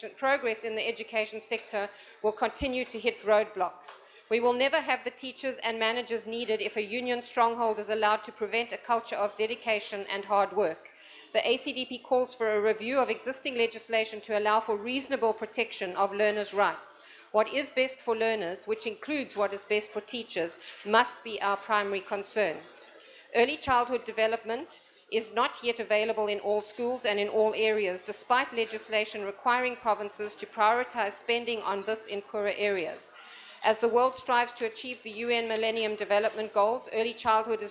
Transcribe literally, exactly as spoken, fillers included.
progress in the education sector will continue to hit roadblocks. We will never have the teachers and managers needed if a union stronghold is allowed to prevent a culture of dedication and hard work. The A C D P calls for a review of existing legislation to allow for reasonable protection of learners' rights. What is best for learners, which includes what is best for teachers, must be our primary concern. Early childhood development is not yet available in all schools and in all areas, despite legislation requiring provinces to prioritize spending on this in poorer areas. As the world strives to achieve the U N Millennium Development Goals, early childhood is